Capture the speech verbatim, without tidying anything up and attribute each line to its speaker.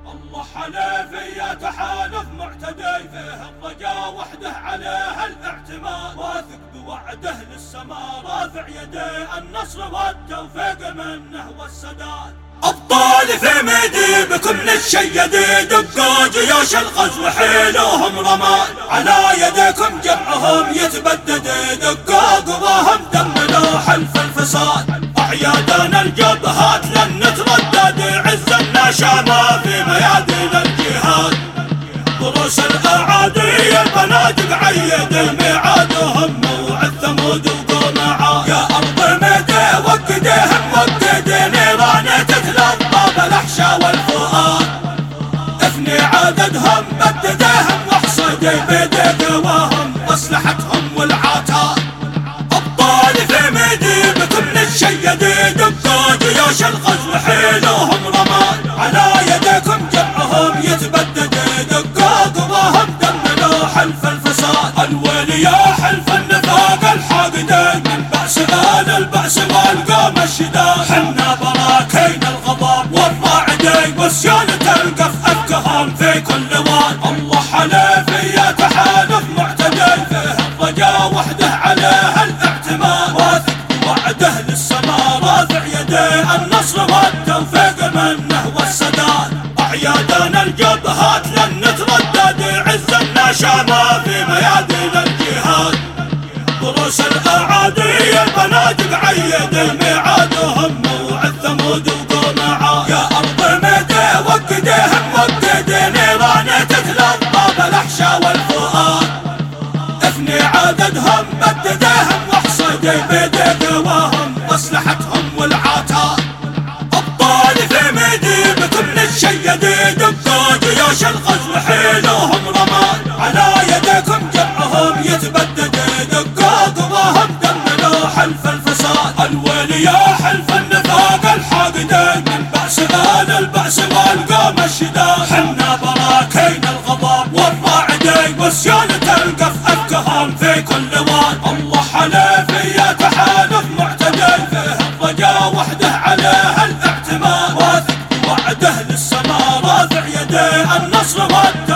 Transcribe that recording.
Speaker 1: الله حليفي تحالف معتدي فيه الرجاء وحده عليه الاعتماد، واثق بوعده للسماء رافع يديه النصر والتوفيق منه والسداد. أبطال في ميدي بكم نتشيدي دقوا جيوش الغزو حيلوهم رماد، على يديكم جمعهم يتبدد دقوا قواهم دملوا حلف الفساد. أعيادنا الجبهات لن نتردد عزنا شامة في ميادين الجهاد، ضروس الأعادي البنادق عيد ميعادهم موعد ثمود وقوم عاد. يا أرض ميدي وقديهم وقد نيران تتلظى بالأحشا والفؤاد، افني عددهم بددهم واحصدي بيدي قواهم واسلحتهم والعتاد. أبطال في ميدي بكم نتشيدي دقوا جيوش الغزو حيلوهم رماد، على يديكم جمعهم يتبدد دقوا قواهم دملوا حلف الفساد. الويل يا حلف النفاق الحاقدين من بأس آل البأس والقام الشداد، حنا براكين الغضب والراعدين وسيانة القف أفكهم في كل واد. الله حليفي تحالف معتدي فيه الرجاء وحده عليه الاعتماد، واثق بوعده للسماء رافع يديه النصر والتوفيق منه والسداد. أعيادنا الجبهات لن نتردد عزنا شامة في ميادين الجهاد، ضروس الأعادي البنادق عيد ميعادهم موعد ثمود وقوم عاد. يا أرض ميدي وقديهم وقد نيران تتلظى بالأحشا والفؤاد، افني عددهم بددهم واحصدي بيدي قواهم واسلحتهم والعتاد. أبطال في ميدي بكم نتشيدي دقوا جيوش الغزو حيلوهم رماد، على يديكم جمعهم يتبدد دقوا قواهم دملوا حلف الفساد. الويل يا حلف النفاق الحاقدين من بأس آل البأس والقام الشداد، حنا براكين الغضب والراعدين وسيانة القف أفكهم في كل واد. الله حليفي تحالف معتدي فيه الرجاء وحده عليه الاعتماد، واثق بوعده للسماء رافع يديه النصر والتوفيق